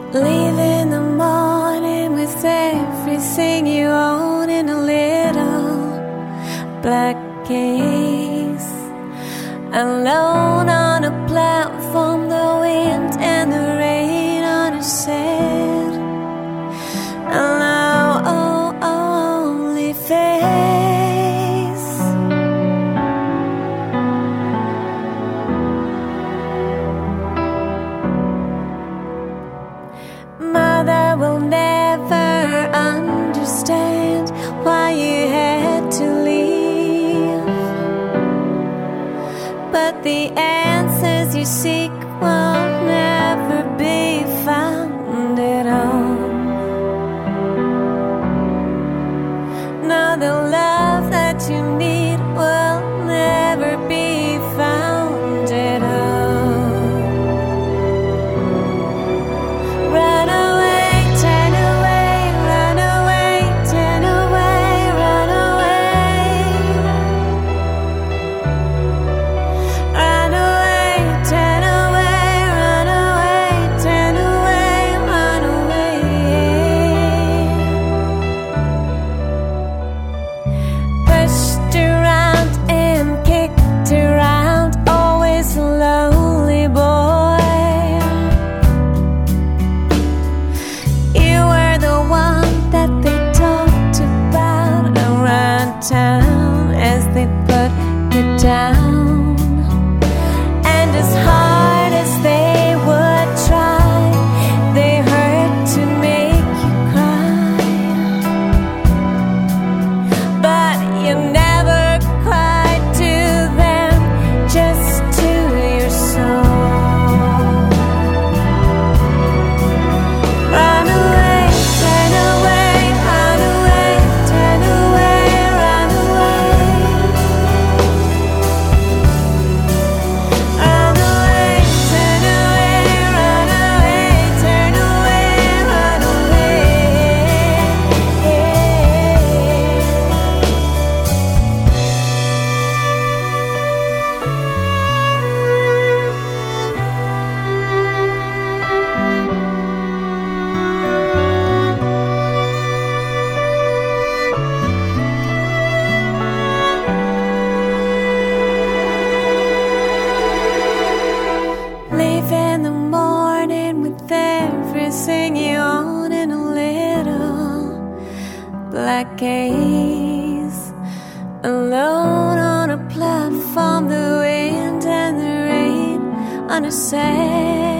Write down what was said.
Leave in the morning with everything you own in a little black case. Alone on a platform, the wind and the rain on a set. And now only face. Mother will never understand why you had to leave, but the answers you seek will never be found at home. Now the love that you need will never be found at home. Run away, turn away, run away, turn away, run away. Run away, turn away, run away, turn away, run away. Pushed around and kicked around, always a lonely boy. You were the one that they talked about around town as they put you down. And as hard as they would try, they hurt to make you cry. But you never cried to them, just to your soul. Run away, turn away, run away, turn away, run away. Run away, turn away, run away, turn away, run away. Leave in the morning with everything you own in a little black case. Alone on a platform, the wind and the rain on a sail.